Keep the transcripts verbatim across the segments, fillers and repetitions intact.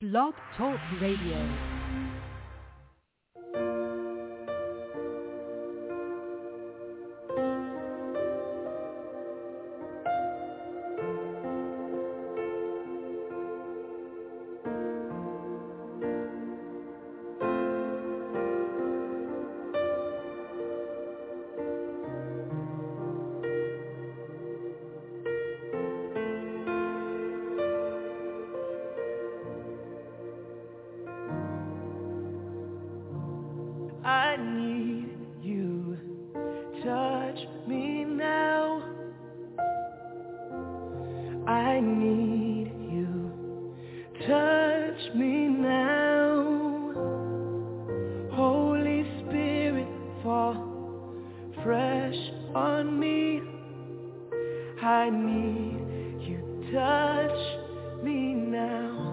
Blog Talk Radio. I need you, touch me now. I need you, touch me now. Holy Spirit, fall fresh on me. I need you, touch me now.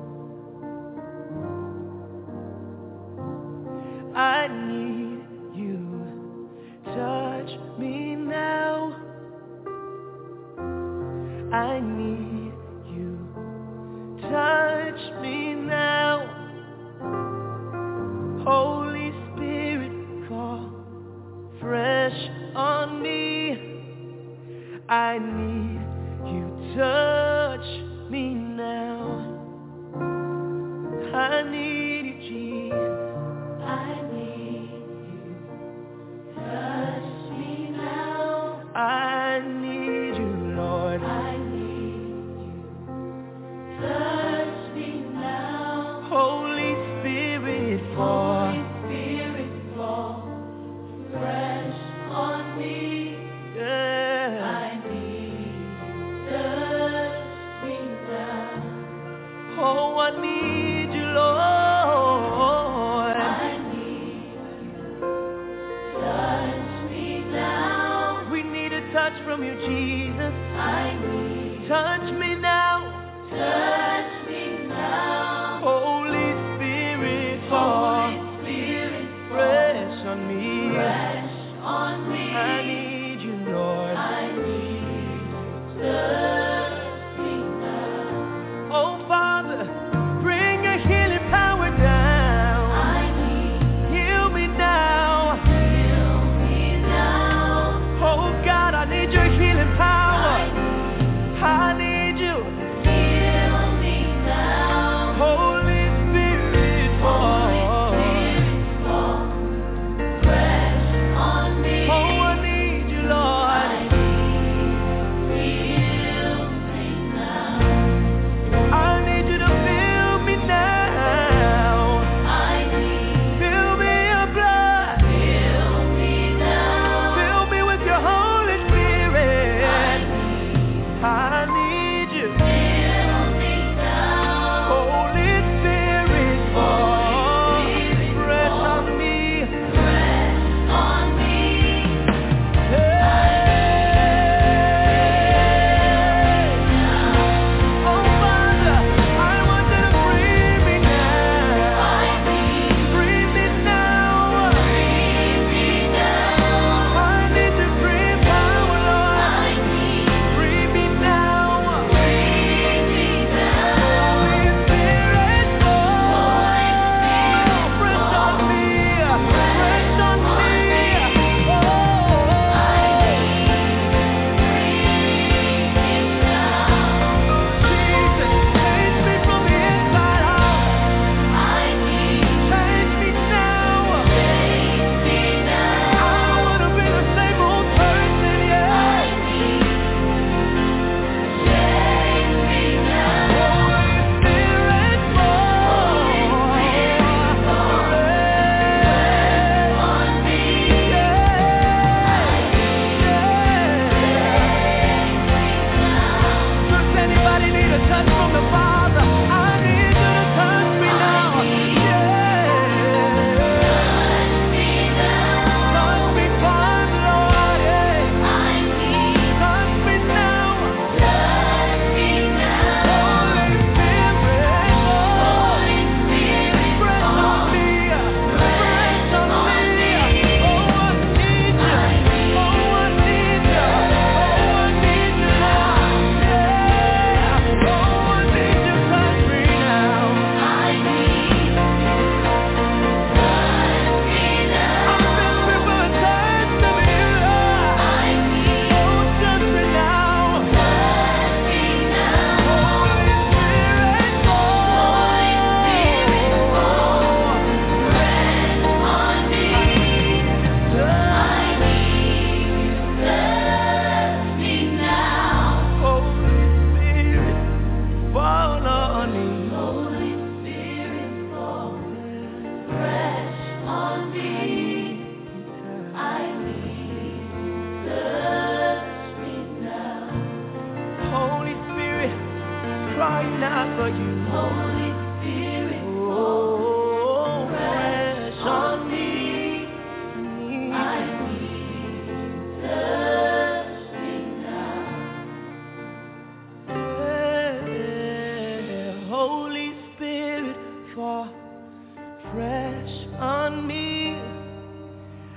I need you, touch me now. I need you, touch me now. Holy Spirit, fall fresh on me. I need you, touch me now. I need you, Jesus. I need you, touch me now. I need you, Lord. I need you, touch me now. Holy Spirit, fall. Holy Spirit, fall fresh on me. Yeah. I need you, touch me now. Oh, I need you, Lord. Touch from you, Jesus. I need. Touch me now. Touch me now. Holy Spirit, fall. Holy Spirit, fresh on me. Fresh on me. I need you, Lord. I need you. Touch me now. Oh, Father, bring your healing power down. I need. Heal me now. Heal me now. Oh God, I need your healing power.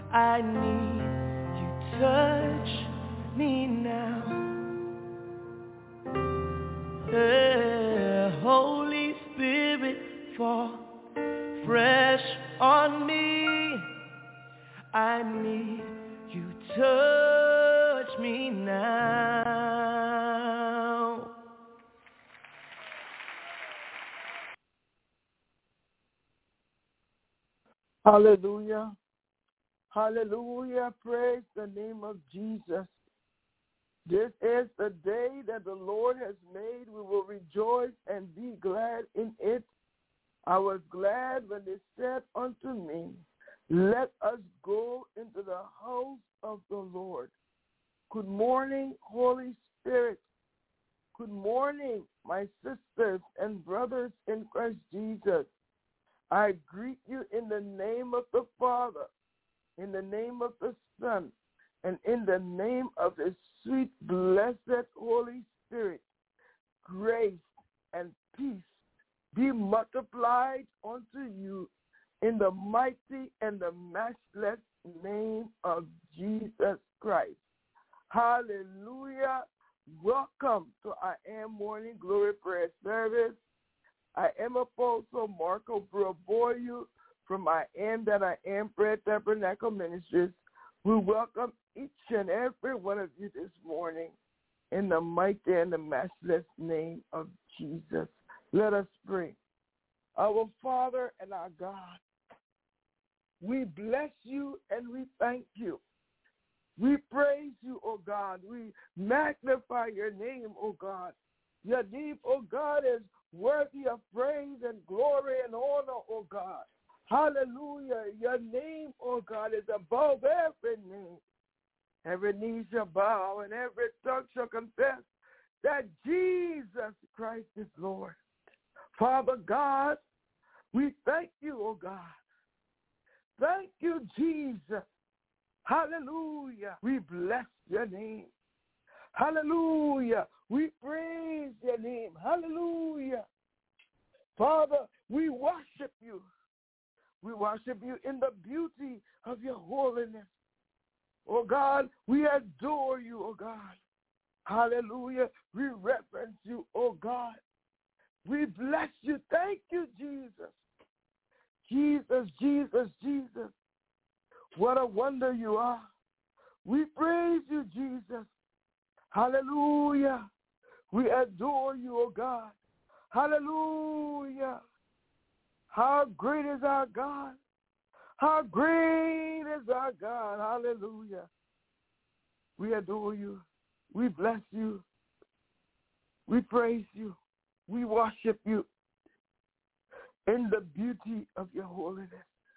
I need you, touch me now. Uh, Holy Spirit, fall fresh on me. I need you, touch me now. Hallelujah. Hallelujah. Praise the name of Jesus. This is the day that the Lord has made. We will rejoice and be glad in it. I was glad when they said unto me, let us go into the house of the Lord. Good morning, Holy Spirit. Good morning, my sisters and brothers in Christ Jesus. I greet you in the name of the Father, in the name of the Son, and in the name of the sweet, blessed Holy Spirit. Grace and peace be multiplied unto you in the mighty and the matchless name of Jesus Christ. Hallelujah. Welcome to I Am Morning Glory Prayer Service. I am Apostle Marco Braboyu from I Am That I Am Prayer Tabernacle Ministries. We welcome each and every one of you this morning in the mighty and the matchless name of Jesus. Let us pray. Our Father and our God, we bless you and we thank you. We praise you, O God. We magnify your name, O God. Your name, O God, is worthy of praise and glory and honor, O God. Hallelujah. Your name, O God, is above every name. Every knee shall bow and every tongue shall confess that Jesus Christ is Lord. Father God, we thank you, O God. Thank you, Jesus. Hallelujah. We bless your name. Hallelujah. We praise your name. Hallelujah. Father, we worship you. We worship you in the beauty of your holiness. Oh God, we adore you, oh God. Hallelujah. We reverence you, oh God. We bless you. Thank you, Jesus. Jesus, Jesus, Jesus. What a wonder you are. We praise you, Jesus. Hallelujah. We adore you, oh God. Hallelujah. How great is our God. How great is our God. Hallelujah. We adore you. We bless you. We praise you. We worship you in the beauty of your holiness.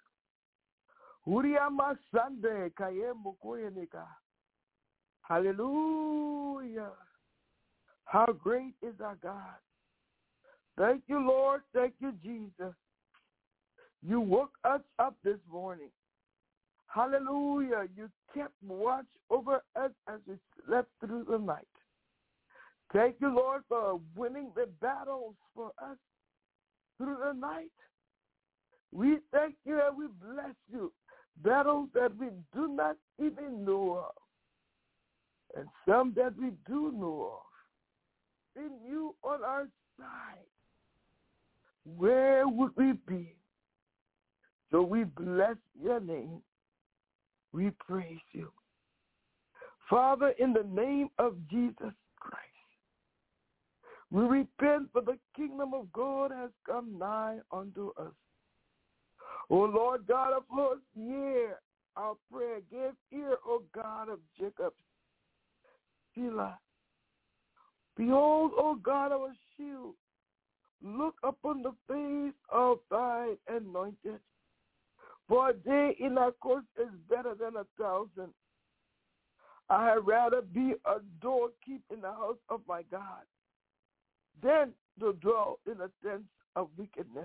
Hallelujah. How great is our God. Thank you, Lord. Thank you, Jesus. You woke us up this morning. Hallelujah. You kept watch over us as we slept through the night. Thank you, Lord, for winning the battles for us through the night. We thank you and we bless you. Battles that we do not even know of. And some that we do know of. In you on our side, where would we be? So we bless your name. We praise you. Father, in the name of Jesus Christ, we repent for the kingdom of God has come nigh unto us. O Lord God of hosts, hear our prayer. Give ear, O God of Jacob. Selah. Behold, O God, our shield. Look upon the face of thine anointed. For a day in our course is better than a thousand. I had rather be a doorkeep in the house of my God than to dwell in the tents of wickedness.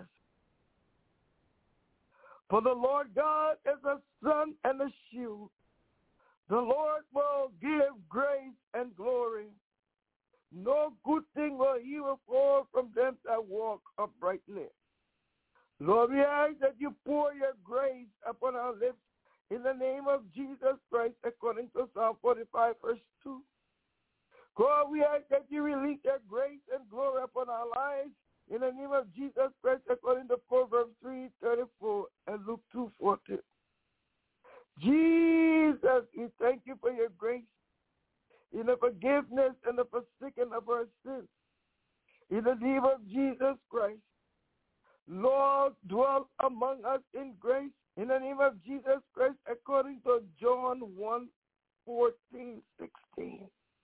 For the Lord God is a sun and a shield. The Lord will give grace and glory. No good thing will he will fall from them that walk uprightly. Lord, we ask that you pour your grace upon our lips In the name of Jesus Christ, according to Psalm forty-five, verse two. God, we ask that you release your grace and glory upon our lives. In the name of Jesus Christ, according to Proverbs three, thirty-four and Luke two, forty. Jesus, we thank you for your grace, in the forgiveness and the forsaking of our sins. In the name of Jesus Christ, Lord, dwell among us in grace. In the name of Jesus Christ, according to John one, fourteen, sixteen.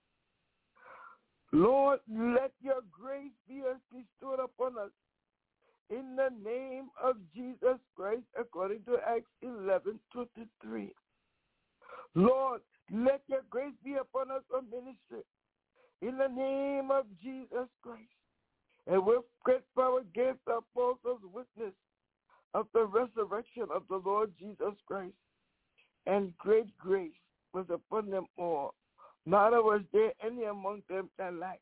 Lord, let your grace be bestowed upon us. In the name of Jesus Christ, according to Acts eleven, twenty-three. Lord, let your grace be upon us for ministry. In the name of Jesus Christ. And with great power give the apostles witness of the resurrection of the Lord Jesus Christ. And great grace was upon them all. Neither was there any among them that lacked.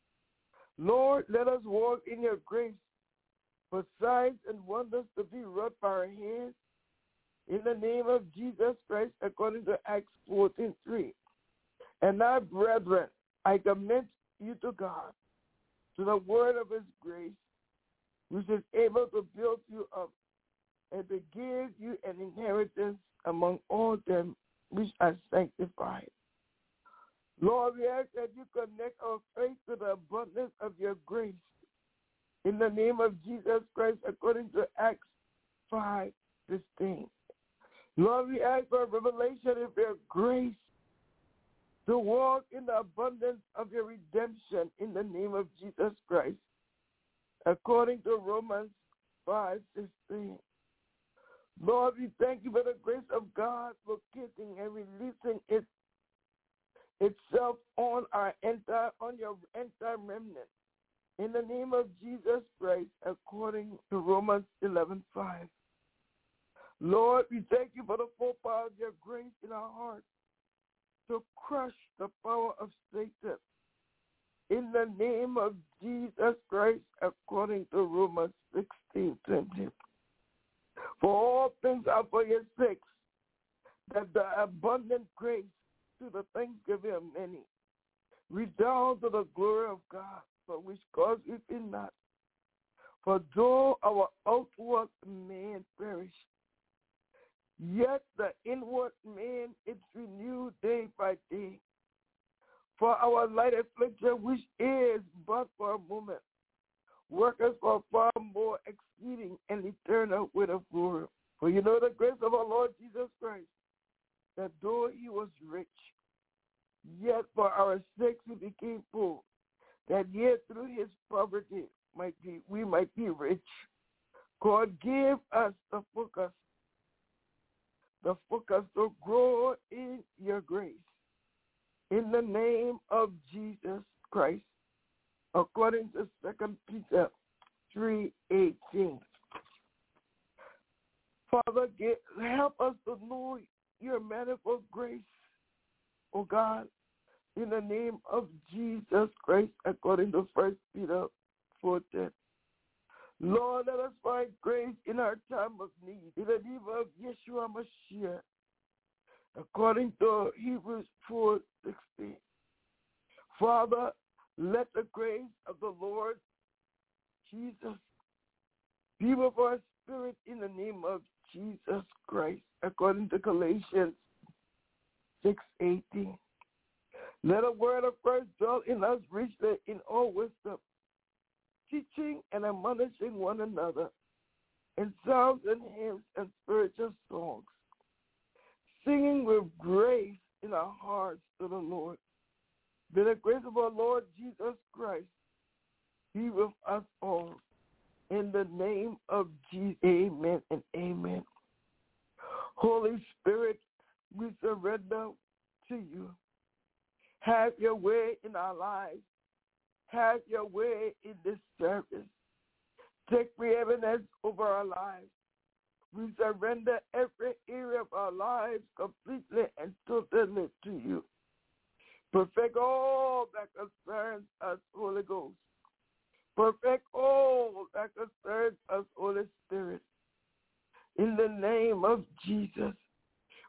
Lord, let us walk in your grace, for signs and wonders to be wrought by our hands. In the name of Jesus Christ, according to Acts fourteen, three. And now, brethren, I commend you to God, to the word of his grace, which is able to build you up and to give you an inheritance among all them which are sanctified. Lord, we ask that you connect our faith to the abundance of your grace. In the name of Jesus Christ, according to Acts five, fifteen. Lord, we ask for a revelation of your grace to walk in the abundance of your redemption in the name of Jesus Christ, according to Romans five, sixteen. Lord, we thank you for the grace of God locating and releasing it itself on our entire, on your entire remnant. In the name of Jesus Christ, according to Romans eleven, five. Lord, we thank you for the full power of your grace in our hearts to crush the power of Satan. In the name of Jesus Christ, according to Romans sixteen, twenty. For all things are for your sakes, that the abundant grace to the thanksgiving of many redound to the glory of God, for which cause we fear not. For though our outward man perish, yet the inward man is renewed day by day. For our light affliction, which is but for a moment, worketh for far more exceeding and eternal weight of glory. For you know the grace of our Lord Jesus Christ, that though he was rich, yet for our sakes he became poor, that yet through his poverty might be we might be rich. God, give us the focus, the focus to grow in your grace. In the name of Jesus Christ, according to Second Peter three, eighteen. Father, get, help us to know your manifold grace, O God, in the name of Jesus Christ, according to First Peter four, ten. Lord, let us find grace in our time of need, in the name of Yeshua Mashiach, according to Hebrews four, sixteen. Father, let the grace of the Lord Jesus be with our spirit in the name of Jesus Christ, according to Galatians six, eighteen. Let a word of Christ dwell in us richly in all wisdom, teaching and admonishing one another in psalms and hymns and spiritual songs, singing with grace in our hearts to the Lord. May the grace of our Lord Jesus Christ be with us all. In the name of Jesus, amen and amen. Holy Spirit, we surrender to you. Have your way in our lives. Have your way in this service. Take preeminence over our lives. We surrender every area of our lives completely and totally to you. Perfect all that concerns us, Holy Ghost. Perfect all that concerns us, Holy Spirit. In the name of Jesus,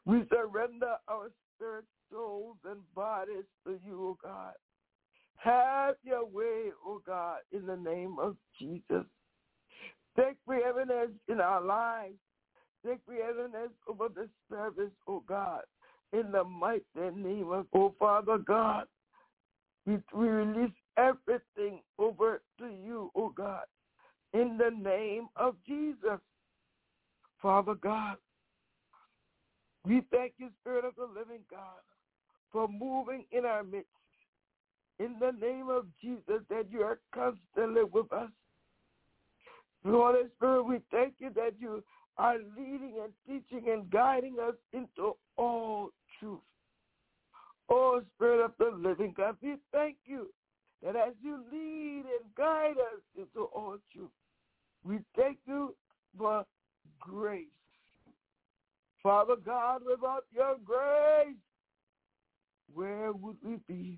We surrender our spirit, souls, and bodies to you, O God. Have your way, O God, in the name of Jesus. Take preeminence in our lives. Take preeminence over the service, O God, in the mighty name of, O Father God. We, we release everything over to you, O God, in the name of Jesus. Father God, we thank you, Spirit of the living God, for moving in our midst. In the name of Jesus, that you are constantly with us. Holy Spirit, we thank you that you are leading and teaching and guiding us into all truth. Oh, Spirit of the living God, we thank you that as you lead and guide us into all truth, we thank you for grace. Father God, without your grace, where would we be?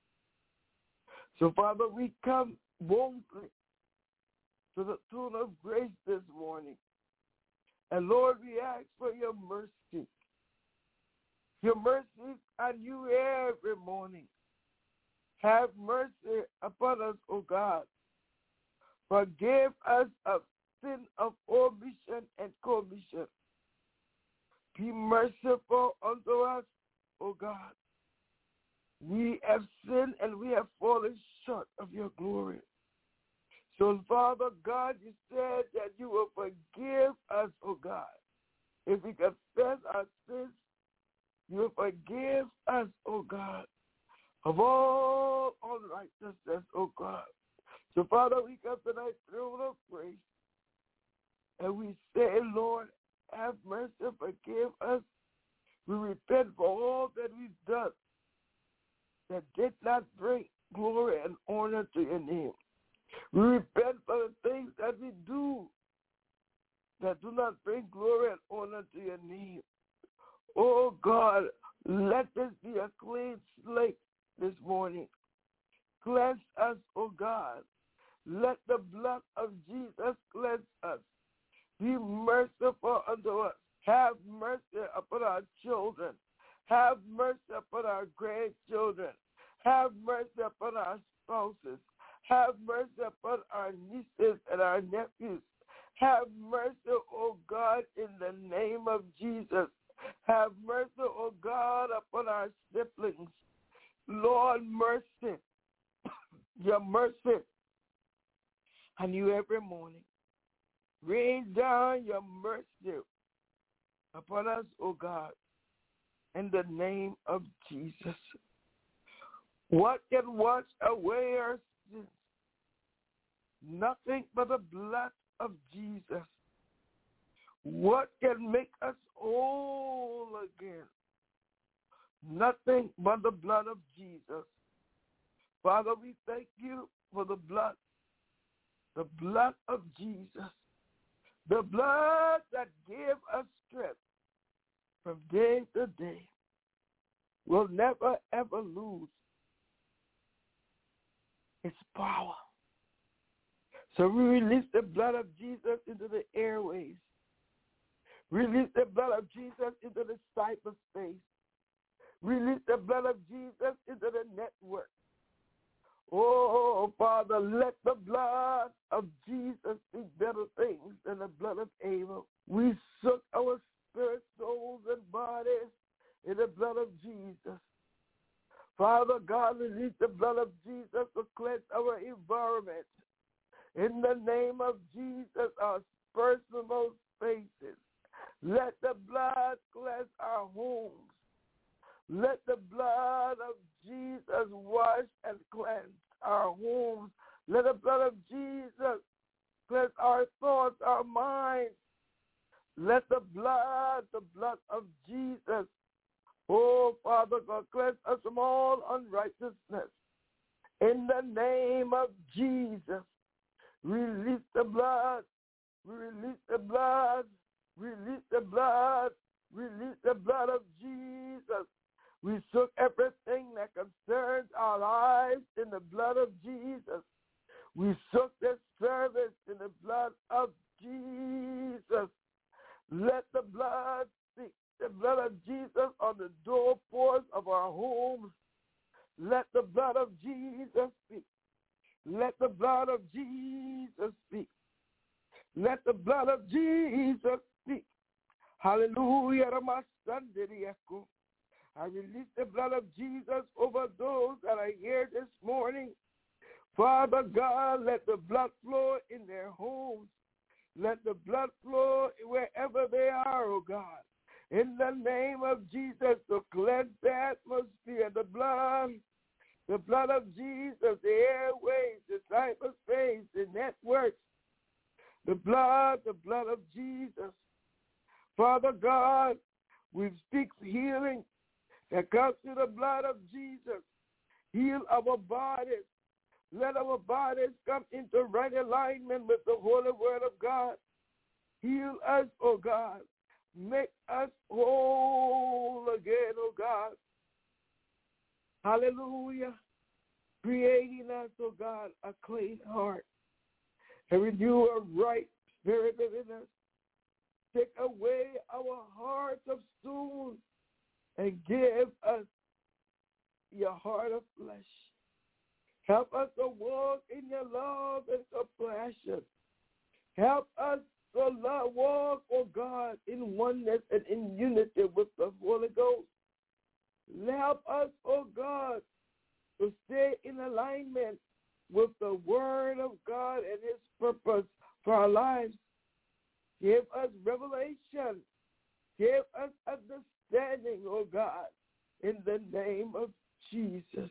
So, Father, we come boldly to the throne of grace this morning. And, Lord, we ask for your mercy. Your mercy are new every morning. Have mercy upon us, O God. Forgive us of sin of omission and commission. Be merciful unto us, O God. We have sinned and we have fallen short of your glory. So, Father God, you said that you will forgive us, O God. If we confess our sins, you will forgive us, O God, of all unrighteousness, O God. So, Father, we come to thy throne of grace, and we say, Lord, have mercy, forgive us. We repent for all that we've done that did not bring glory and honor to your name. We repent for the things that we do that do not bring glory and honor to your name. Oh God, let this be a clean slate this morning. Cleanse us, oh God. Let the blood of Jesus cleanse us. Be merciful unto us. Have mercy upon our children. Have mercy upon our grandchildren. Have mercy upon our spouses. Have mercy upon our nieces and our nephews. Have mercy, O God, in the name of Jesus. Have mercy, O God, upon our siblings. Lord, mercy. Your mercy on you every morning. Rain down your mercy upon us, O God, in the name of Jesus. What can wash away our sins? Nothing but the blood of Jesus. What can make us whole again? Nothing but the blood of Jesus. Father, we thank you for the blood, the blood of Jesus, the blood that gave us strength from day to day. Will never, ever lose its power. So we release the blood of Jesus into the airways. Release the blood of Jesus into the cyberspace. Release the blood of Jesus into the network. Oh, Father, let the blood of Jesus be better things than the blood of Abel. We soak our spirit, souls, and bodies in the blood of Jesus. Father God, release the blood of Jesus to cleanse our environment. In the name of Jesus, our personal spaces. Let the blood cleanse our homes. Let the blood of Jesus wash and cleanse our homes. Let the blood of Jesus cleanse our thoughts, our minds. Let the blood, the blood of Jesus, oh, Father God, cleanse us from all unrighteousness. In the name of Jesus, release the blood, release the blood, release the blood, release the blood of Jesus. We soak everything that concerns our lives in the blood of Jesus. We soak this service in the blood of Jesus. Let the blood speak. The blood of Jesus of Jesus speak. Let the blood of Jesus speak. Hallelujah. I release the blood of Jesus over those that are here this morning. Father God, let the blood flow in their homes. Let the blood flow wherever they are, oh God. In the name of Jesus, to cleanse the atmosphere, the blood, the blood of Jesus, the airways, the cyberspace, the networks, the blood, the blood of Jesus. Father God, we speak healing that comes through the blood of Jesus. Heal our bodies. Let our bodies come into right alignment with the Holy Word of God. Heal us, oh God. Make us whole again, oh God. Hallelujah. Creating us, oh God, a clean heart. And renew a right spirit within us. Take away our hearts of stone and give us your heart of flesh. Help us to walk in your love and compassion. Help us to love, walk, oh God, in oneness and in unity with the Holy Ghost. Help us, oh God, to stay in alignment with the Word of God and His purpose for our lives. Give us revelation. Give us understanding, oh God, in the name of Jesus.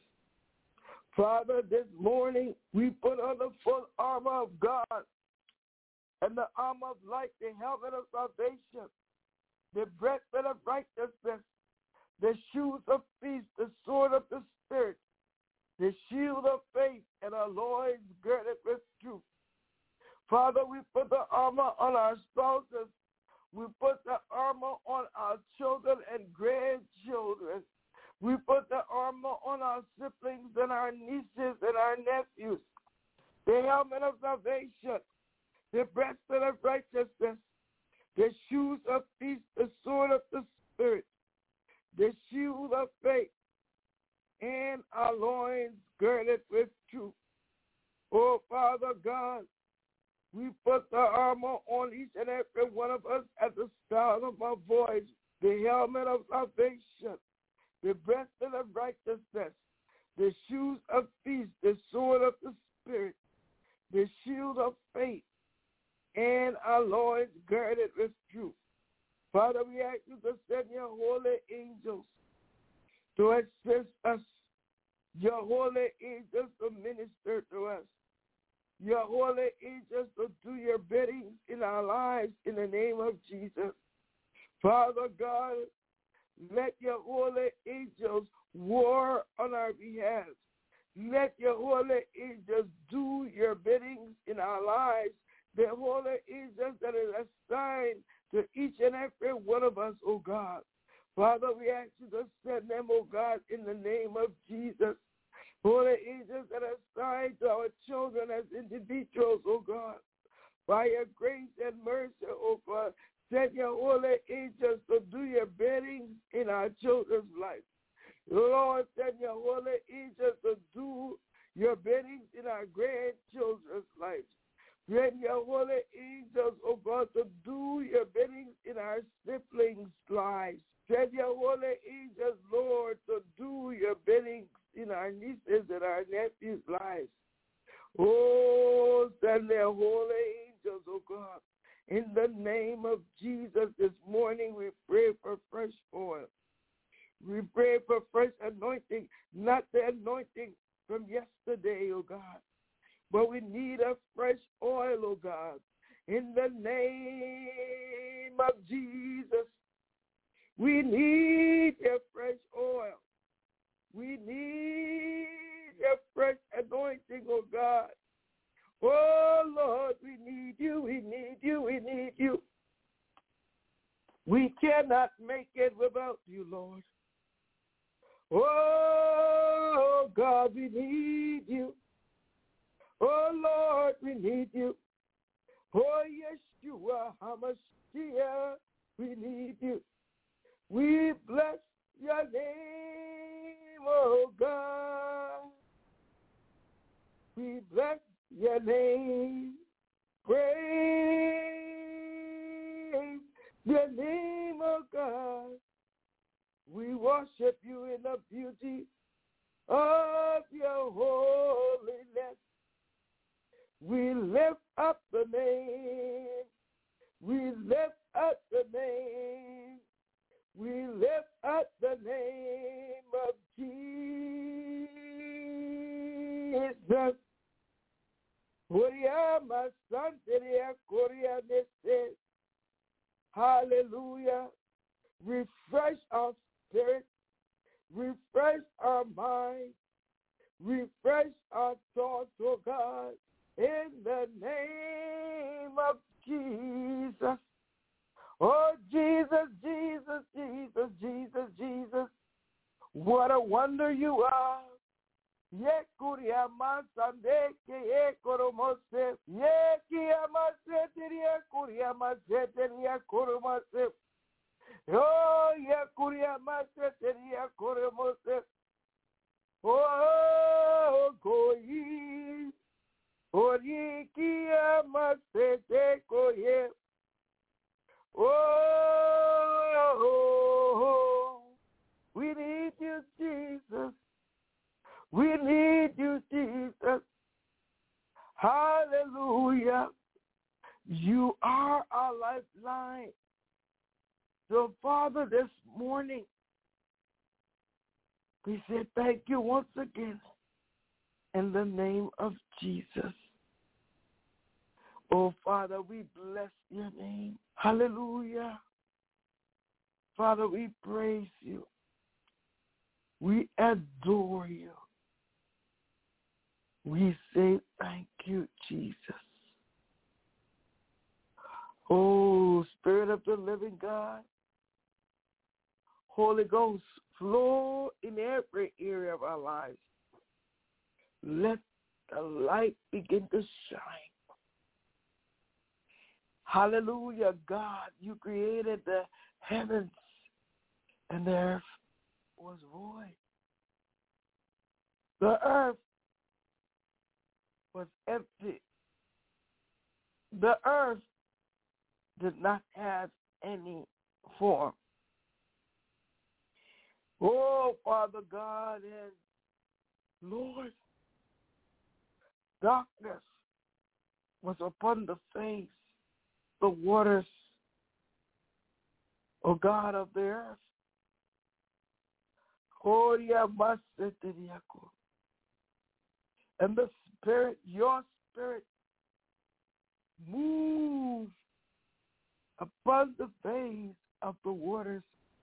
Father, this morning we put on the full armor of God and the armor of light, the helmet of salvation, the breastplate of righteousness, the shoes of peace, the sword of the Spirit, the shield of faith, and our loins girded with truth. Father, we put the armor on our spouses. We put the armor on our children and grandchildren. We put the armor on our siblings and our nieces and our nephews. The helmet of salvation, the breastplate of righteousness, the shoes of peace, the sword of the Spirit, the shield of faith, and our loins girded with truth. Oh, Father God, we put the armor on each and every one of us at the sound of our voice, the helmet of salvation, the breastplate of righteousness, the shoes of peace, the sword of the Spirit, the shield of faith, and our loins girded with truth. Father, we ask you to send your holy angels to assist us, your holy angels to minister to us, your holy angels to do your bidding in our lives in the name of Jesus. Father God, let your holy angels war on our behalf. Let your holy angels do your biddings in our lives. The holy angels that are assigned to each and every one of us, oh God. Father, we ask you to send them, oh God, in the name of Jesus. Holy angels that are assigned to our children as individuals, oh God. By your grace and mercy, oh God, send your holy angels to do your bidding in our children's life. Lord, send your holy angels to do your bidding in our grandchildren's lives. Send your holy angels, oh God, to do your bidding in our siblings' lives. Send your holy angels, Lord, to do your bidding in our nieces and our nephews' lives. Oh, send their holy angels, oh God. In the name of Jesus, this morning we pray for fresh oil. We pray for fresh anointing, not the anointing from yesterday, oh God. But we need a fresh oil, oh God. In the name of Jesus, we need your fresh oil. We need your fresh anointing, oh God. Oh, Lord, we need you, we need you, we need you. We cannot make it without you, Lord. Oh, God, we need you. Oh, Lord, we need you. Oh, Yeshua, HaMashiach, we need you. We bless your name, oh God. We bless your name. Praise your name, oh God. We worship you in the beauty of your holiness. We lift up the name. We lift up the name. We lift up the name of Jesus. Korea, my son, Korea, hallelujah. Refresh our spirit. Refresh our mind. Refresh our thoughts, oh God, in the name of Jesus. Oh, Jesus, Jesus, Jesus, Jesus, Jesus. What a wonder you are. Ye kuria masande ke ye koromose. Ye kia masete ye kuria masete ye koromose. Oh, ye kuria masete ye koromose. Oh, koi. Ori kia masete koye. Oh, we need you, Jesus. We need you, Jesus. Hallelujah. You are our lifeline. So, Father, this morning, we say thank you once again in the name of Jesus. Oh, Father, we bless your name. Hallelujah. Father, we praise you. We adore you. We say thank you, Jesus. Oh, Spirit of the living God, Holy Ghost, flow in every area of our lives. Let the light begin to shine. Hallelujah, God, you created the heavens and the earth was void. The earth was empty. The earth did not have any form. Oh, Father God and Lord, darkness was upon the face, the waters, O God of the earth. And the Spirit, your Spirit, moved upon the face of the waters.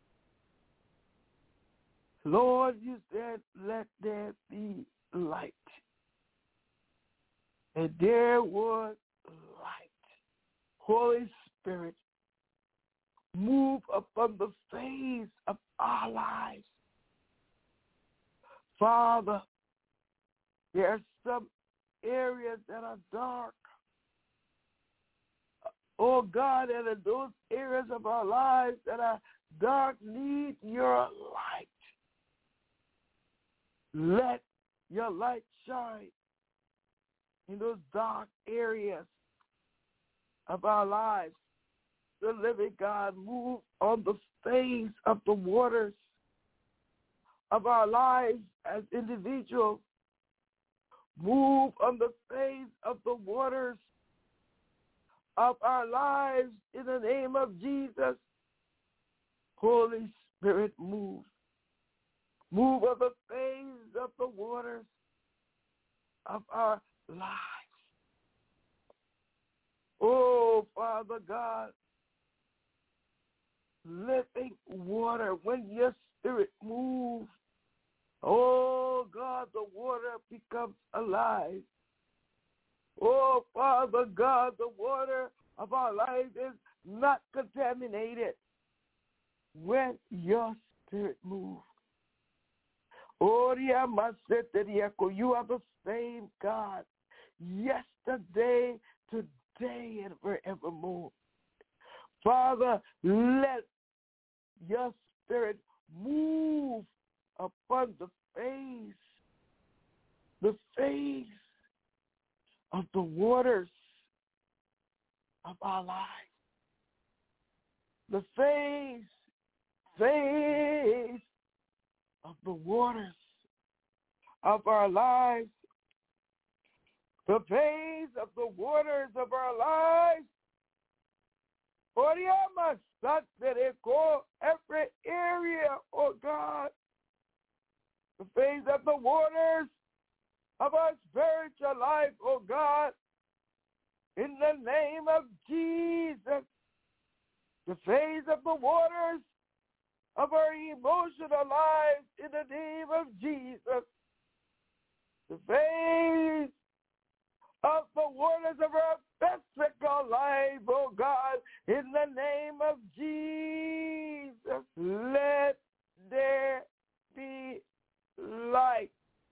Lord, you said, let there be light. And there was light. Holy Spirit, move upon the face of our lives. Father, there are some areas that are dark. Oh God, and in those areas of our lives that are dark need your light. Let your light shine in those dark areas of our lives. The living God, move on the face of the waters of our lives as individuals. Move on the face of the waters of our lives in the name of Jesus. Holy Spirit, move. Move on the face of the waters of our lives. Oh, Father God, living water, when your Spirit moves, oh, God, the water becomes alive. Oh, Father God, the water of our lives is not contaminated when your Spirit moves. Oh, you are the same God, yesterday, today, and forevermore. Father, let your Spirit move upon the face, the face of the waters of our lives. The phase, phase of the waters of our lives. The phase of the waters of our lives. Every area, oh God. The phase of the waters of our spiritual life, oh God. In the name of Jesus. The phase of the waters of our emotional lives in the name of Jesus. The phase of the waters of our physical life, oh God, in the name of Jesus. Let there be light.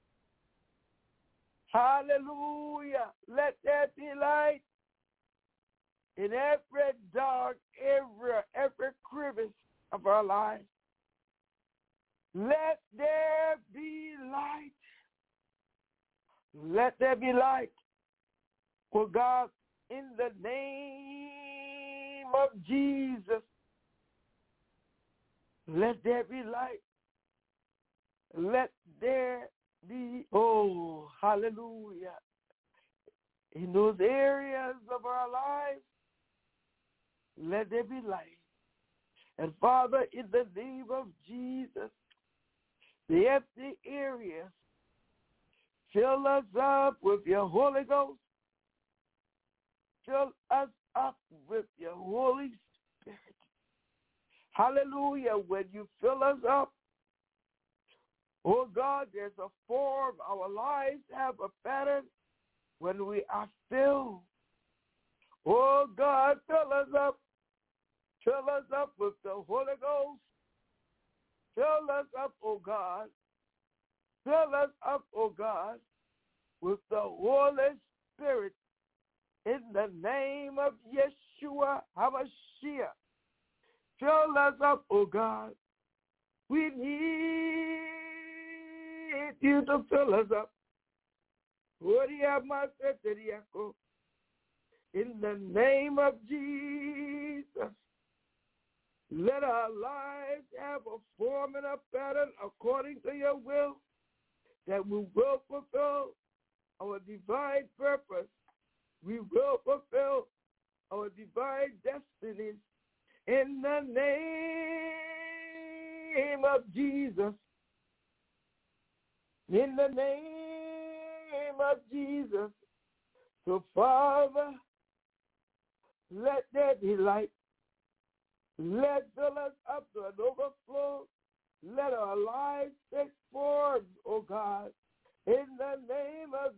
Hallelujah. Let there be light in every dark area, every crevice of our lives. Let there be light. Let there be light. For God, in the name of Jesus, let there be light. Let there be, oh, hallelujah, in those areas of our lives, let there be light. And Father, in the name of Jesus, the empty areas, fill us up with your Holy Ghost. Fill us up with your Holy Spirit. Hallelujah. When you fill us up, oh God, there's a form. Our lives have a pattern when we are filled. Oh God, fill us up. Fill us up with the Holy Ghost. Fill us up, oh God. Fill us up, oh God, with the Holy Spirit. In the name of Yeshua HaMashiach, fill us up, oh God. We need you to fill us up. In the name of Jesus, let our lives have a form and a pattern according to your will, that we will fulfill our divine purpose. We will fulfill our divine destinies in the name of Jesus. In the name of Jesus. So, Father, let there be light. Let fill us up to an overflow. Let our lives take form, oh God, in the name of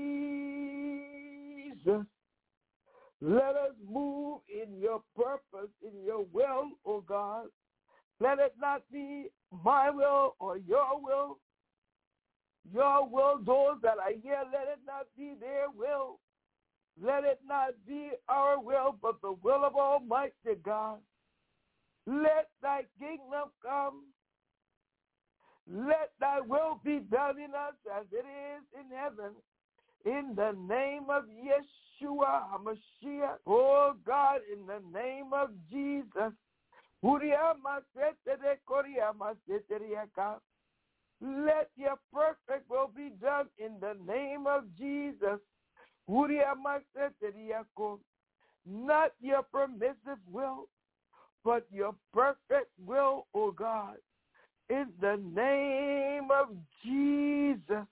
Jesus. Let us move in your purpose, in your will, oh God. Let it not be my will or your will. Your will, those that are here, let it not be their will. Let it not be our will, but the will of Almighty God. Let thy kingdom come. Let thy will be done in us as it is in heaven. In the name of Yeshua HaMashiach, oh God, in the name of Jesus. Let your perfect will be done in the name of Jesus. Not your permissive will, but your perfect will, oh God. In the name of Jesus.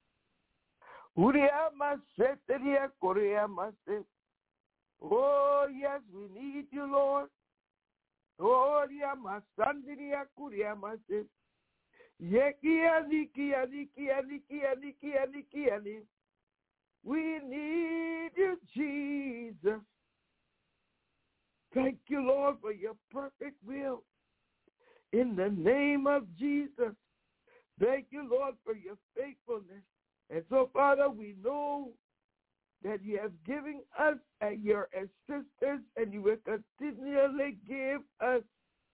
Oh, yes, we need you, Lord. Oh, yeah, my son, we need you, Jesus. Thank you, Lord, for your perfect will. In the name of Jesus. Thank you, Lord, for your faithfulness. And so, Father, we know that you have given us your assistance, and you will continually give us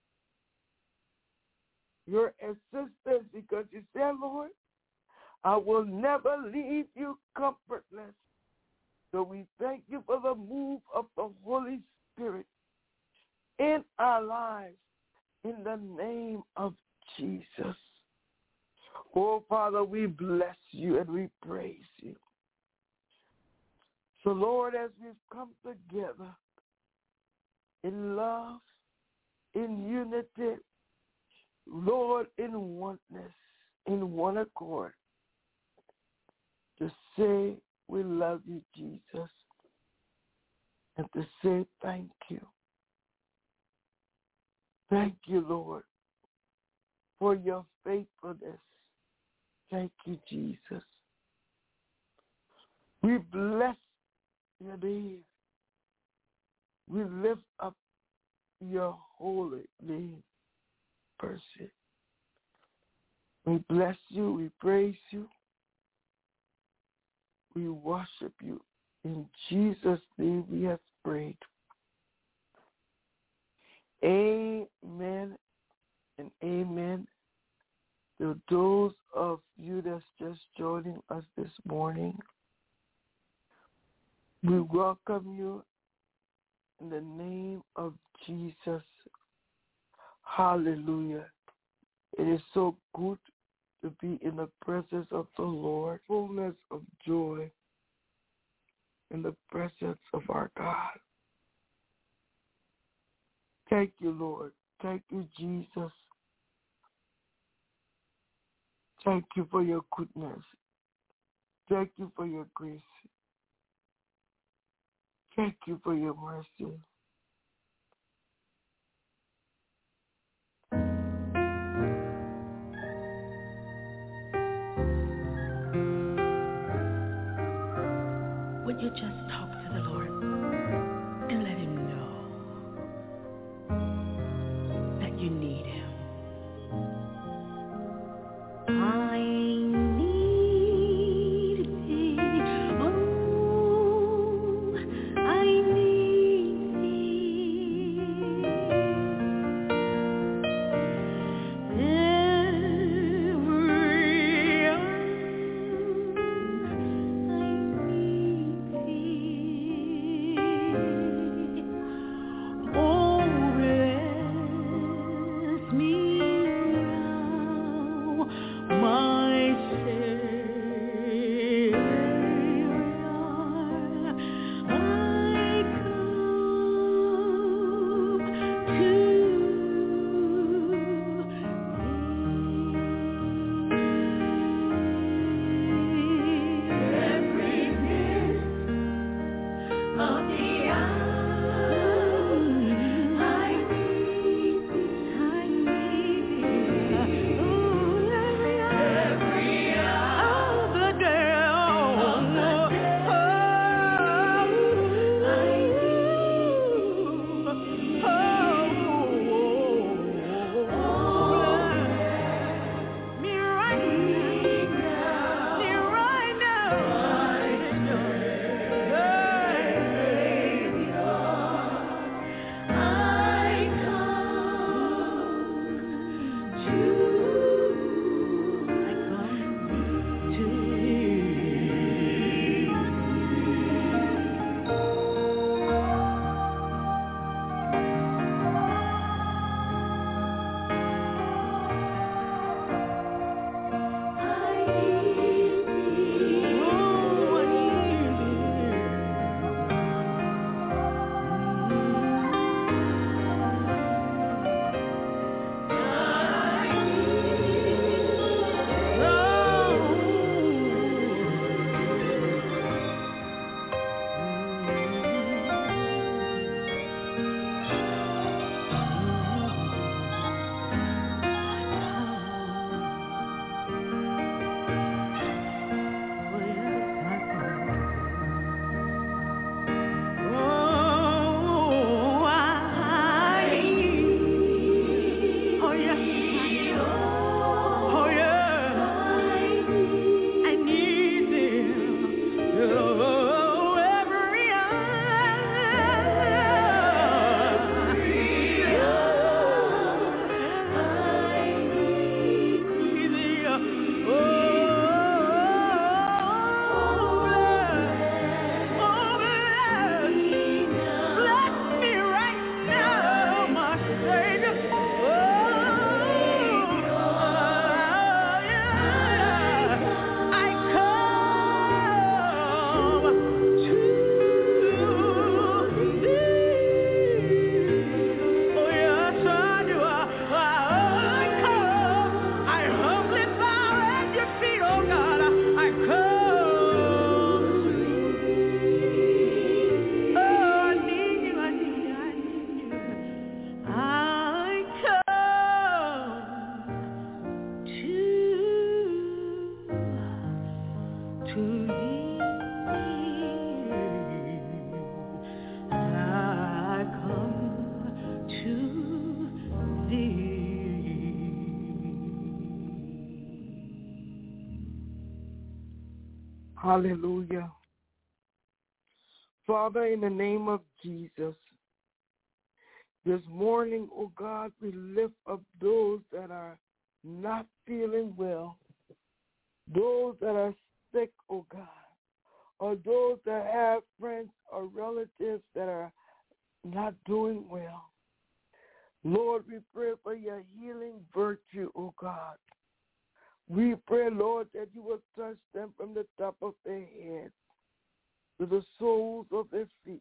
your assistance, because you said, Lord, I will never leave you comfortless. So we thank you for the move of the Holy Spirit in our lives in the name of Jesus. Oh, Father, we bless you and we praise you. So, Lord, as we've come together in love, in unity, Lord, in oneness, in one accord, to say we love you, Jesus, and to say thank you. Thank you, Lord, for your faithfulness. Thank you, Jesus. We bless your name. We lift up your holy name, person. We bless you. We praise you. We worship you. In Jesus' name we have prayed. Amen and amen. To those of you that's just joining us this morning, we welcome you in the name of Jesus. Hallelujah. It is so good to be in the presence of the Lord, fullness of joy in the presence of our God. Thank you, Lord. Thank you, Jesus. Thank you for your goodness. Thank you for your grace. Thank you for your mercy. Would you just talk to the Lord and let him know that you need him? I need thee, oh, I need thee. Every hour I need thee. Hallelujah. Father, in the name of Jesus, this morning, oh God, we lift up those that are not feeling well, those that are sick, oh God, or those that have friends or relatives that are not doing well. Lord, we pray for your healing virtue, oh God. We pray, Lord, that you will touch them from the top of their heads to the soles of their feet.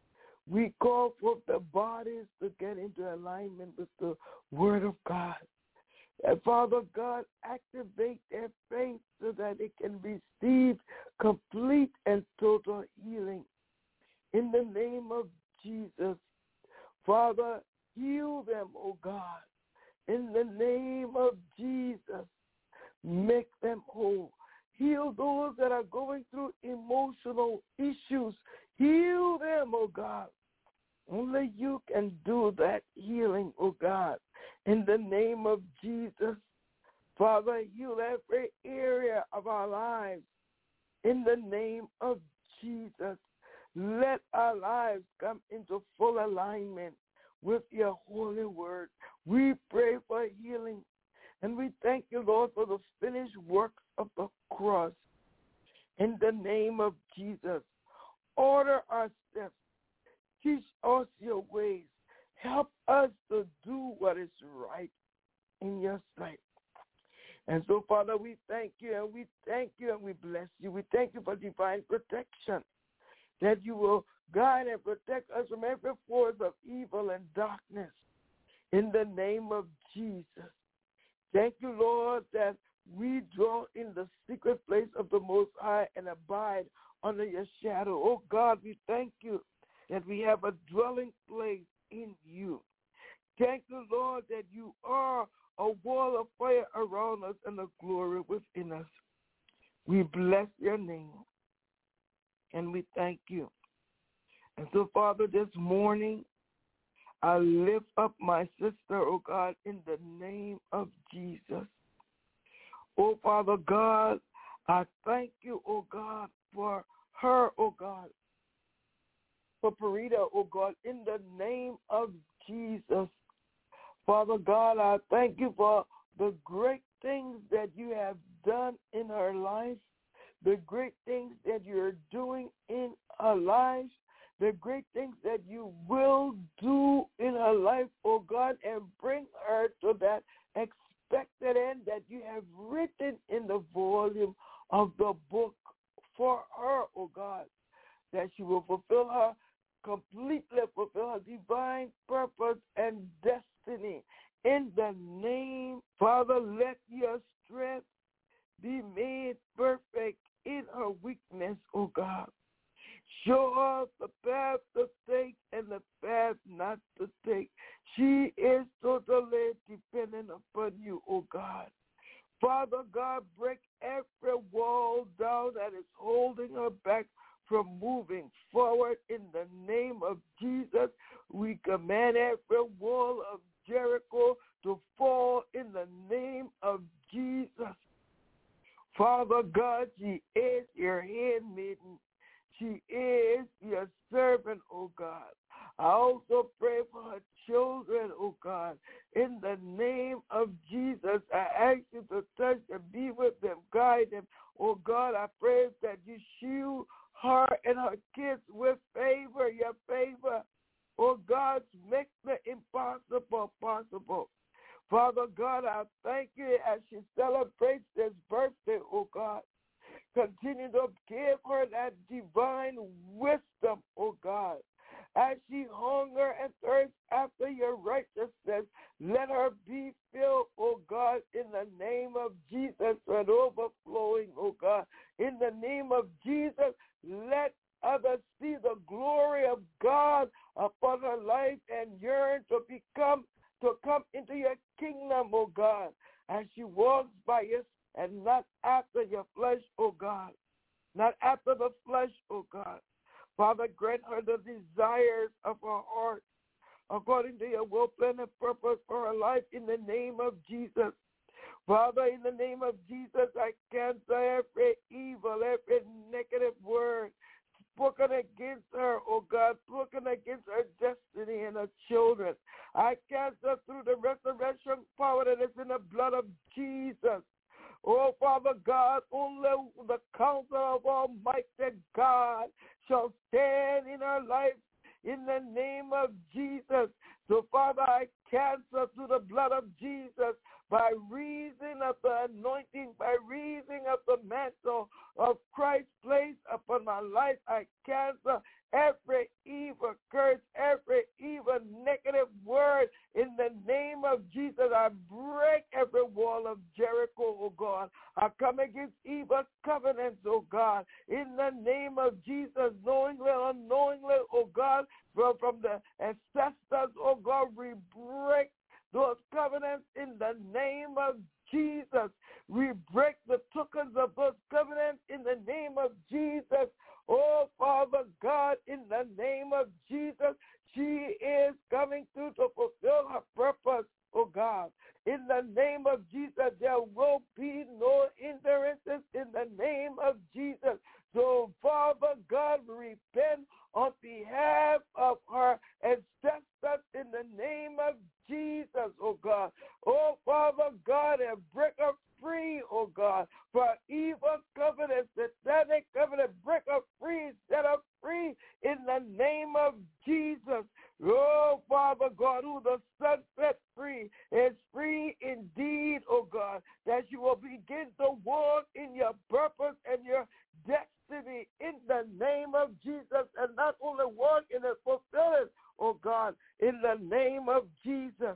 We call for the bodies to get into alignment with the Word of God. And Father God, activate their faith so that it can receive complete and total healing. In the name of Jesus, Father, heal them, oh God. In the name of Jesus, make them whole. Heal those that are going through emotional issues. Heal them, oh God. Only you can do that healing, oh God. In the name of Jesus, Father, heal every area of our lives. In the name of Jesus, let our lives come into full alignment with your holy word. We pray for healing. And we thank you, Lord, for the finished works of the cross. In the name of Jesus, order our steps. Teach us your ways. Help us to do what is right in your sight. And so, Father, we thank you, and we thank you, and we bless you. We thank you for divine protection, that you will guide and protect us from every force of evil and darkness. In the name of Jesus. Thank you, Lord, that we draw in the secret place of the Most High and abide under your shadow. Oh, God, we thank you that we have a dwelling place in you. Thank you, Lord, that you are a wall of fire around us and a glory within us. We bless your name, and we thank you. And so, Father, this morning, I lift up my sister, oh God, in the name of Jesus. Oh, Father God, I thank you, oh God, for her, oh God, for Parita, oh God, in the name of Jesus. Father God, I thank you for the great things that you have done in her life, the great things that you're doing in her life, the great things that you will do in her life, oh God, and bring her to that expected end that you have written in the volume of the book for her, oh God, that she will fulfill her, completely fulfill her divine purpose and destiny. In the name, Father, let your strength be made perfect in her weakness, oh God. Show us the path to take and the path not to take. She is totally dependent upon you, oh God. Father God, break every wall down that is holding her back from moving forward in the name of Jesus. We command every wall of Jericho to fall in the name of Jesus. Father God, she is your handmaiden. She is your servant, oh God. I also pray for her children, oh God. In the name of Jesus, I ask you to touch and be with them, guide them. Oh God, I pray that you shield her and her kids with favor, your favor. Oh God, make the impossible possible. Father God, I thank you as she celebrates this birthday, oh God. Continue to give her that divine wisdom, oh God. As she hunger and thirsts after your righteousness, let her be filled, oh God, in the name of Jesus, and overflowing, oh God. In the name of Jesus, let others see the glory of God upon her life and yearn to become, to come into your kingdom, oh God, as she walks by your and not after your flesh, oh God. Not after the flesh, oh God. Father, grant her the desires of her heart according to your will, plan, and purpose for her life in the name of Jesus. Father, in the name of Jesus, I cancel every evil, every negative word spoken against her, oh God, spoken against her destiny and her children. I cancel through the resurrection power that is in the blood of Jesus. Oh, Father God, only the counsel of Almighty God shall stand in our life in the name of Jesus. So, Father, I cancel through the blood of Jesus by reason of the anointing, by reason of the mantle of Christ placed upon my life. I cancel every evil curse, every evil negative word in the name of Jesus. I break every wall of Jericho, oh God. I come against evil covenants, oh God, in the name of Jesus, knowingly or unknowingly, oh God, from, from the ancestors, oh God, we break those covenants in the name of Jesus. We break the tokens of those covenants in the name of Jesus. Oh, Father God, in the name of Jesus, she is coming through to fulfill her purpose, oh God. In the name of Jesus, there will be no hindrances in the name of Jesus. So, Father God, repent on behalf of her ancestors in the name of Jesus, oh God. Oh, Father God, and break her free, oh God, for evil covenants, satanic covenant, break her free, set her free in the name of Jesus. Oh, Father God, who the Son set free is free indeed, oh God, that you will begin to walk in your purpose and your destiny in the name of Jesus, and not only walk in it, fulfill it, oh God, in the name of Jesus.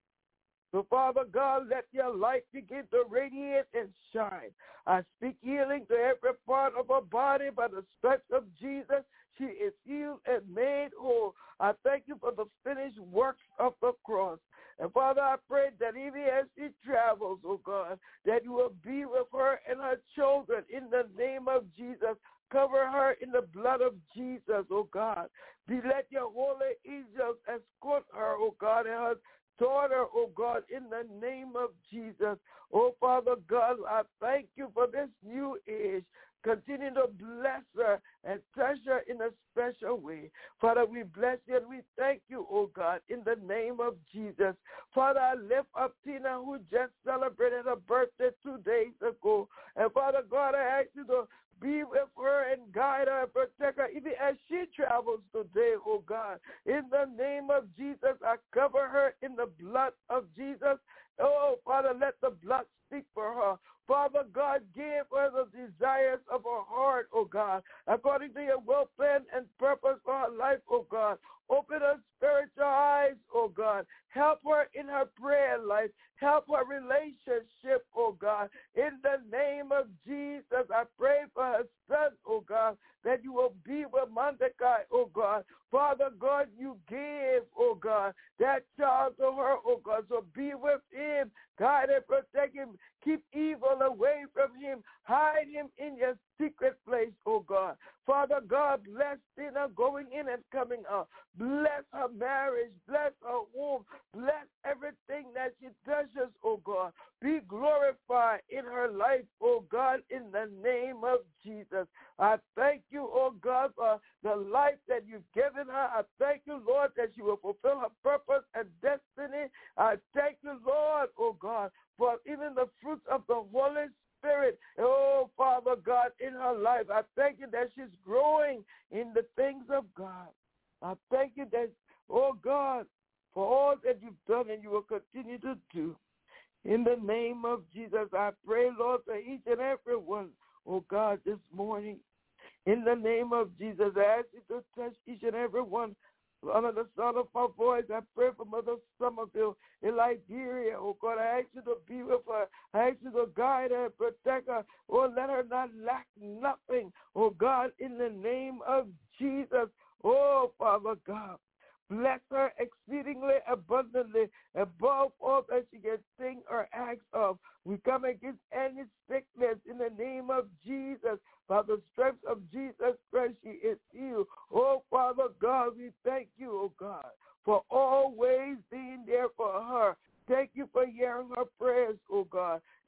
So, Father God, let your light begin to radiate and shine. I speak healing to every part of her body by the stripes of Jesus. She is healed and made whole. I thank you for the finished works of the cross. And, Father, I pray that even as she travels, oh God, that you will be with her and her children in the name of Jesus. Cover her in the blood of Jesus, oh God. Be let your holy angels escort her, oh God, and her daughter, oh God, in the name of Jesus. Oh, Father God, I thank you for this new age. Continue to bless her and touch her in a special way. Father, we bless you and we thank you, oh God, in the name of Jesus. Father, I lift up Tina, who just celebrated her birthday two days ago. And Father God, I ask you to be with her and guide her and protect her even as she travels today, oh God. In the name of Jesus, I cover her in the blood of Jesus. Oh, Father, let the blood speak for her. Father God, give her the desires of her heart, oh God, according to your will, plan, and purpose for her life, oh God. Open her spiritual eyes, oh God. Help her in her prayer life. Help her relationship, oh God. In the name of Jesus, I pray for her son, oh God, that you will be with Mordecai, oh God. Father God, you gave, oh God, that child to her, oh God. So be with him, guide and protect him. Keep evil away from him. Hide him in your secret place, oh God. Father God, bless Tina going in and coming out. Bless her marriage. Bless her home. Bless everything that she touches, oh God. Be glorified in her life, oh God, in the name of Jesus. I thank you, oh God, for the life that you've given her. I thank you, Lord, that she will fulfill her purpose and destiny. I thank you, Lord, oh God, for even the fruits of the Holy Spirit, oh, Father God, in her life. I thank you that she's growing in the things of God. I thank you that, oh God, for all that you've done and you will continue to do. In the name of Jesus, I pray, Lord, for each and every one, oh God, this morning. In the name of Jesus, I ask you to touch each and every one under the sound of my voice. I pray for Mother Somerville in Liberia. Oh, God, I ask you to be with her. I ask you to guide her and protect her. Oh, let her not lack nothing. Oh, God, in the name of Jesus. Oh, Father God, bless her exceedingly abundantly above all that she can think or ask of. We come against any sickness in the name of Jesus. By the stripes of Jesus Christ, she is healed. Oh, Father God, we thank you, oh God, for always being there for her. Thank you for hearing her prayers, oh God.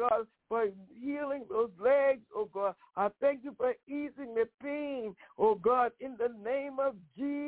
God, for healing those legs, oh God. I thank you for easing the pain, oh God, in the name of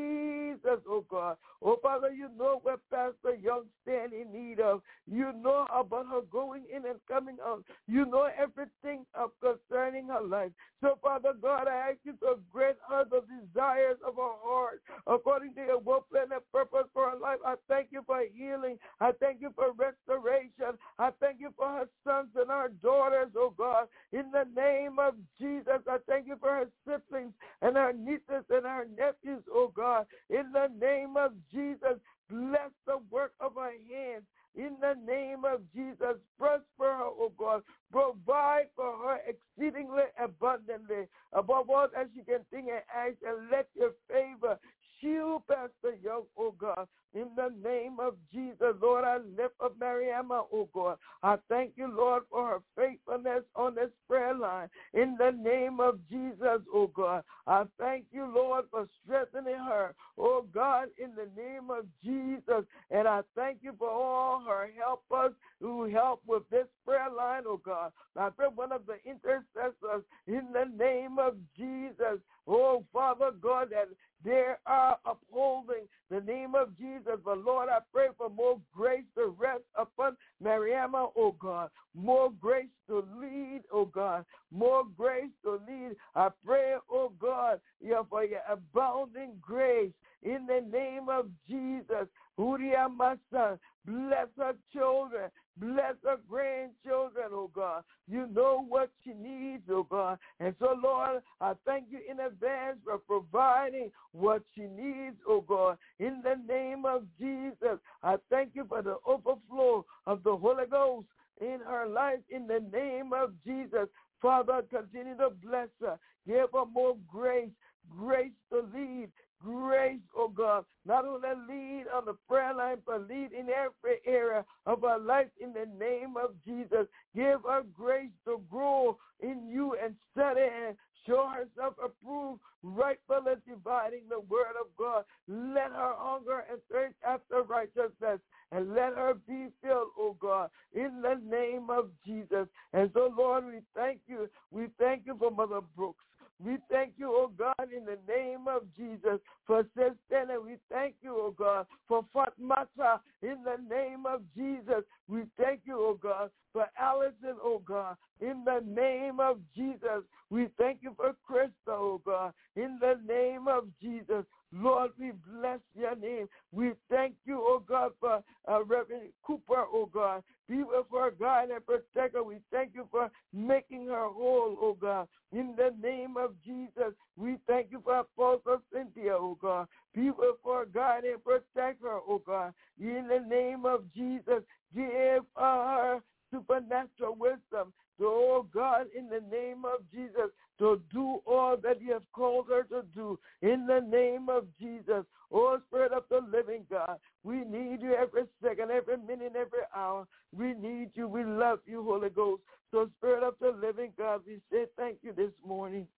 Jesus, oh God. Oh Father, you know what Pastor Young stand in need of. You know about her going in and coming out. You know everything of concerning her life. So Father God, I ask you to grant her the desires of her heart according to your will, plan, and purpose for her life. I thank you for healing. I thank you for restoration. I thank you for her sons and her daughters, oh God. In the name of Jesus, I thank you for her siblings and her nieces and her nephews, oh God. In the name of Jesus, bless the work of her hands. In the name of Jesus, prosper her, oh God. Provide for her exceedingly abundantly, above all that she can think and ask, and let your favor shield Pastor Young, oh God. In the name of Jesus, Lord, I lift up Mariama, oh God. I thank you, Lord, for her faithfulness on this prayer line. In the name of Jesus, oh God, I thank you, Lord, for strengthening her, oh God, in the name of Jesus. And I thank you for all her helpers who help with this prayer line, oh God. I pray one of the intercessors in the name of Jesus, oh Father God, that they are upholding the name of Jesus. But Lord, I pray for more grace to rest upon Mariama, oh God. More grace to lead, oh God. More grace to lead. I pray, oh God, yeah, for your abounding grace in the name of Jesus. Uriah, my son, bless her children. Bless her grandchildren, oh God. You know what she needs, oh God. And so, Lord, I thank you in advance for providing what she needs, oh God. In the name of Jesus, I thank you for the overflow of the Holy Ghost in her life in the name of Jesus. Father, continue to bless her. Give her more grace, grace to lead. Grace, oh God, not only lead on the prayer line, but lead in every area of our life in the name of Jesus. Give her grace to grow in you and study and show herself approved, rightfully dividing the word of God. Let her hunger and thirst after righteousness, and let her be filled, oh God, in the name of Jesus. And so, Lord, we thank you. We thank you for Mother Brooks. We thank you, oh God, in the name of Jesus for Sister, and we thank you, oh God, for Fatmata in the name of Jesus. We thank you, oh God, for Allison, oh God, in the name of Jesus. We thank you for Krista, oh God, in the name of Jesus. Lord, we bless your name. We thank you, oh God, for uh, Reverend Cooper, oh God. Be with her, God, and protect her. We thank you for making her whole, oh God. In the name of Jesus, we thank you for Apostle Cynthia, oh God. Be with her, God, and protect her, oh God. In the name of Jesus, give her supernatural wisdom. So, oh God, in the name of Jesus, to do all that you have called her to do. In the name of Jesus, oh Spirit of the living God, we need you every second, every minute, every hour. We need you. We love you, Holy Ghost. So, Spirit of the living God, we say thank you this morning.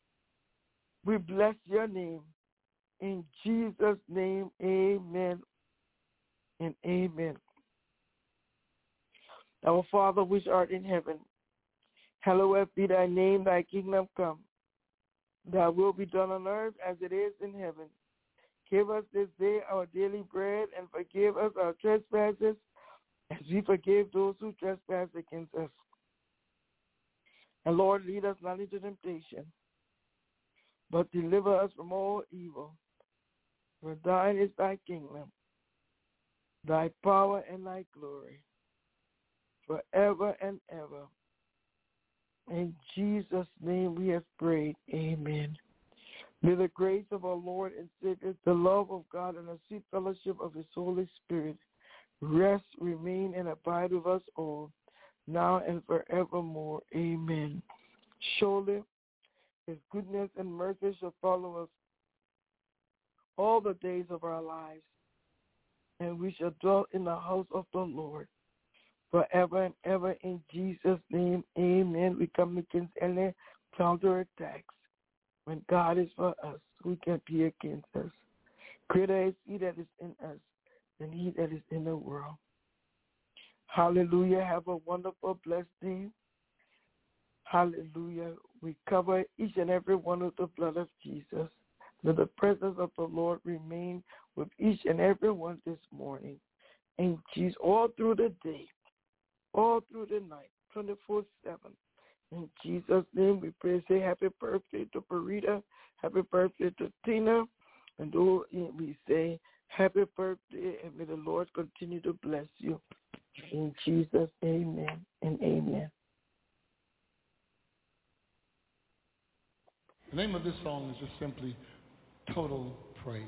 We bless your name. In Jesus' name, amen and amen. Our Father which art in heaven, hallowed be thy name, thy kingdom come. Thy will be done on earth as it is in heaven. Give us this day our daily bread, and forgive us our trespasses as we forgive those who trespass against us. And Lord, lead us not into temptation, but deliver us from all evil. For thine is thy kingdom, thy power and thy glory, forever and ever. In Jesus' name we have prayed. Amen. May the grace of our Lord and Savior, the love of God, and the sweet fellowship of his Holy Spirit rest, remain, and abide with us all, now and forevermore. Amen. Surely his goodness and mercy shall follow us all the days of our lives, and we shall dwell in the house of the Lord forever and ever. In Jesus' name, amen. We come against any counterattacks. When God is for us, who can be against us? Greater is he that is in us than he that is in the world. Hallelujah. Have a wonderful, blessed day. Hallelujah. We cover each and every one with the blood of Jesus. Let the presence of the Lord remain with each and every one this morning. And Jesus, all through the day, all through the night, twenty-four seven. In Jesus' name we pray. Say happy birthday to Parita. Happy birthday to Tina. And we say happy birthday, and may the Lord continue to bless you. In Jesus' name, amen and amen. The name of this song is just simply Total Praise.